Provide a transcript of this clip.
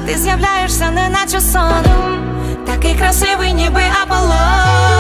Ти з'являєшся неначе сон, такий красивий, ніби Аполлон.